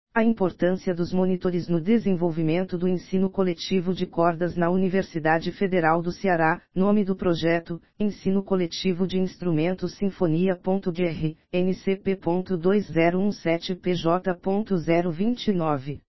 A importância dos monitores no desenvolvimento do ensino coletivo de cordas na Universidade Federal do Ceará. Nome do projeto: Ensino Coletivo de Instrumentos Sinfonia.gr, NCP.2017PJ.029.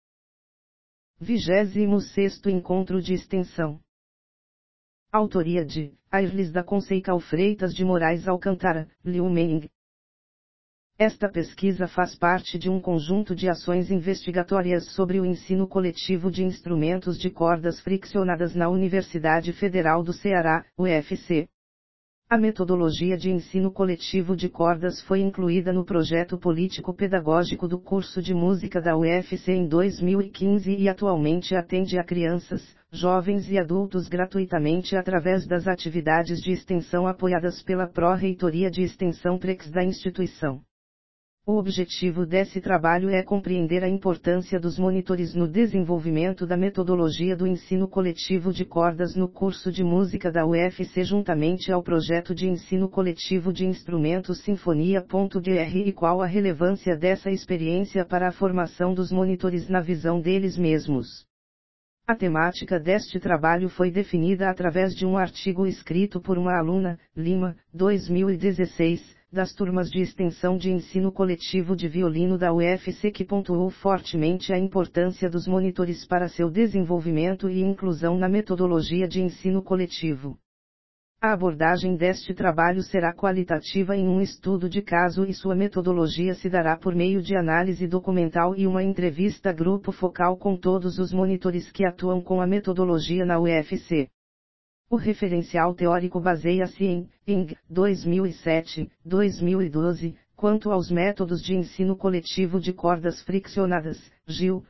26º Encontro de Extensão. Autoria de Airlis da Conceição Freitas de Moraes Alcântara, Liu Meng. Esta pesquisa faz parte de um conjunto de ações investigatórias sobre o ensino coletivo de instrumentos de cordas friccionadas na Universidade Federal do Ceará, UFC. A metodologia de ensino coletivo de cordas foi incluída no projeto político-pedagógico do curso de música da UFC em 2015 e atualmente atende a crianças, jovens e adultos gratuitamente através das atividades de extensão apoiadas pela Pró-Reitoria de Extensão PREX da instituição. O objetivo desse trabalho é compreender a importância dos monitores no desenvolvimento da metodologia do ensino coletivo de cordas no curso de música da UFC juntamente ao projeto de ensino coletivo de instrumentos Sinfonia.gr e qual a relevância dessa experiência para a formação dos monitores na visão deles mesmos. A temática deste trabalho foi definida através de um artigo escrito por uma aluna, Lima, 2016, das turmas de extensão de ensino coletivo de violino da UFC que pontuou fortemente a importância dos monitores para seu desenvolvimento e inclusão na metodologia de ensino coletivo. A abordagem deste trabalho será qualitativa em um estudo de caso e sua metodologia se dará por meio de análise documental e uma entrevista grupo focal com todos os monitores que atuam com a metodologia na UFC. O referencial teórico baseia-se em Ing. 2007, 2012, quanto aos métodos de ensino coletivo de cordas friccionadas, Gil,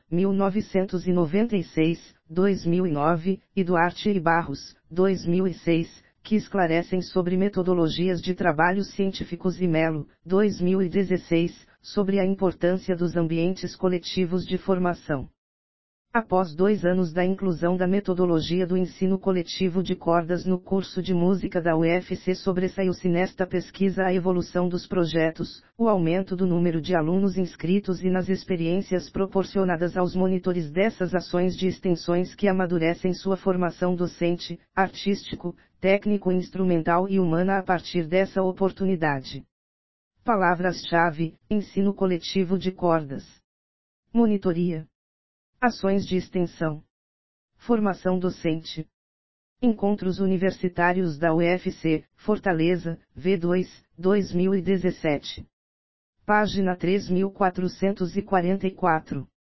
1996, 2009, e Duarte e Barros, 2006, que esclarecem sobre metodologias de trabalhos científicos e Melo, 2016, sobre a importância dos ambientes coletivos de formação. Após 2 anos da inclusão da metodologia do ensino coletivo de cordas no curso de música da UFC, sobressaiu-se nesta pesquisa a evolução dos projetos, o aumento do número de alunos inscritos e nas experiências proporcionadas aos monitores dessas ações de extensões que amadurecem sua formação docente, artístico, técnico, instrumental e humana a partir dessa oportunidade. Palavras-chave: ensino coletivo de cordas, monitoria, ações de extensão, formação docente. Encontros Universitários da UFC, Fortaleza, V2, 2017. Página 3444.